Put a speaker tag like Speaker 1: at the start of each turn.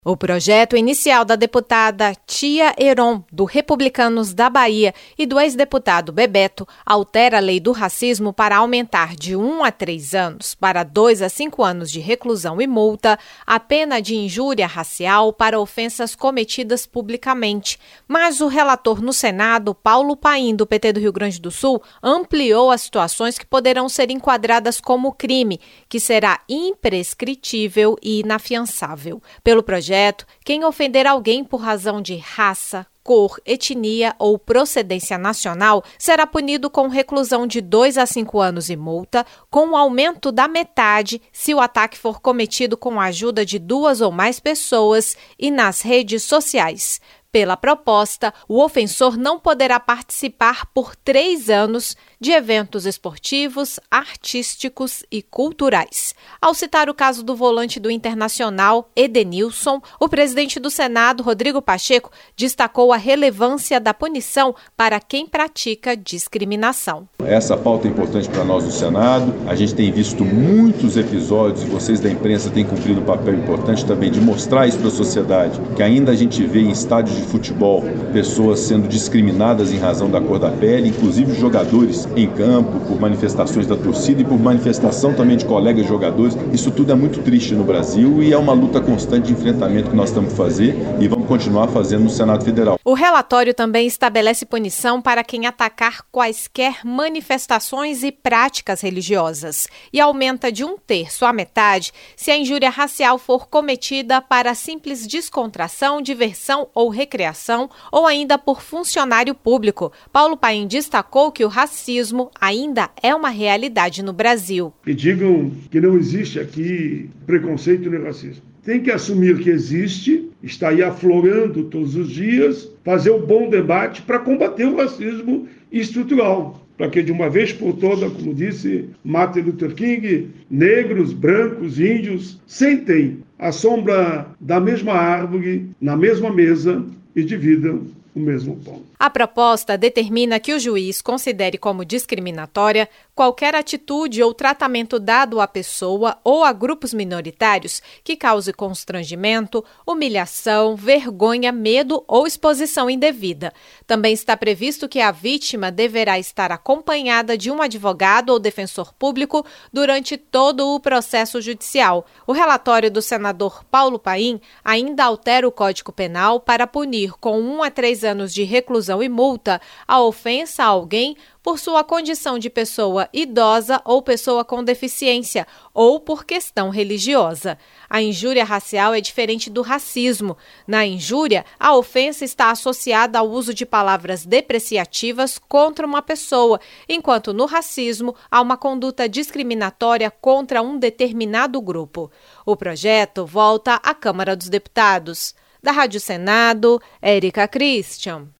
Speaker 1: O projeto inicial da deputada Tia Heron, do Republicanos da Bahia, e do ex-deputado Bebeto altera a lei do racismo para aumentar de 1 a 3 anos para 2 a 5 anos de reclusão e multa a pena de injúria racial para ofensas cometidas publicamente. Mas o relator no Senado, Paulo Paim, do PT do Rio Grande do Sul, ampliou as situações que poderão ser enquadradas como crime, que será imprescritível e inafiançável. Pelo projeto, quem ofender alguém por razão de raça, cor, etnia ou procedência nacional será punido com reclusão de 2 a 5 anos e multa, com um aumento da metade se o ataque for cometido com a ajuda de 2 ou mais pessoas e nas redes sociais. Pela proposta, o ofensor não poderá participar por 3 anos de eventos esportivos, artísticos e culturais. Ao citar o caso do volante do Internacional, Edenilson, o presidente do Senado, Rodrigo Pacheco, destacou a relevância da punição para quem pratica discriminação.
Speaker 2: Essa pauta é importante para nós do Senado. A gente tem visto muitos episódios, e vocês da imprensa têm cumprido um papel importante também de mostrar isso para a sociedade, que ainda a gente vê em estádios de futebol pessoas sendo discriminadas em razão da cor da pele, inclusive jogadores em campo, por manifestações da torcida e por manifestação também de colegas jogadores. Isso tudo é muito triste no Brasil e é uma luta constante de enfrentamento que nós estamos fazendo e vamos continuar fazendo no Senado Federal.
Speaker 1: O relatório também estabelece punição para quem atacar quaisquer manifestações e práticas religiosas e aumenta de 1/3 à metade se a injúria racial for cometida para simples descontração, diversão ou recreação ou ainda por funcionário público. Paulo Paim destacou que o racismo ainda é uma realidade no Brasil.
Speaker 3: Que digam que não existe aqui preconceito nem racismo. Tem que assumir que existe, está aí aflorando todos os dias, fazer um bom debate para combater o racismo estrutural. Para que de uma vez por todas, como disse Martin Luther King, negros, brancos, índios, sentem a sombra da mesma árvore, na mesma mesa e dividam o mesmo pão.
Speaker 1: A proposta determina que o juiz considere como discriminatória qualquer atitude ou tratamento dado à pessoa ou a grupos minoritários que cause constrangimento, humilhação, vergonha, medo ou exposição indevida. Também está previsto que a vítima deverá estar acompanhada de um advogado ou defensor público durante todo o processo judicial. O relatório do senador Paulo Paim ainda altera o Código Penal para punir com 1 a 3 anos de reclusão e multa a ofensa a alguém por sua condição de pessoa idosa ou pessoa com deficiência ou por questão religiosa. A injúria racial é diferente do racismo. Na injúria, a ofensa está associada ao uso de palavras depreciativas contra uma pessoa, enquanto no racismo há uma conduta discriminatória contra um determinado grupo. O projeto volta à Câmara dos Deputados. Da Rádio Senado, Érica Christian.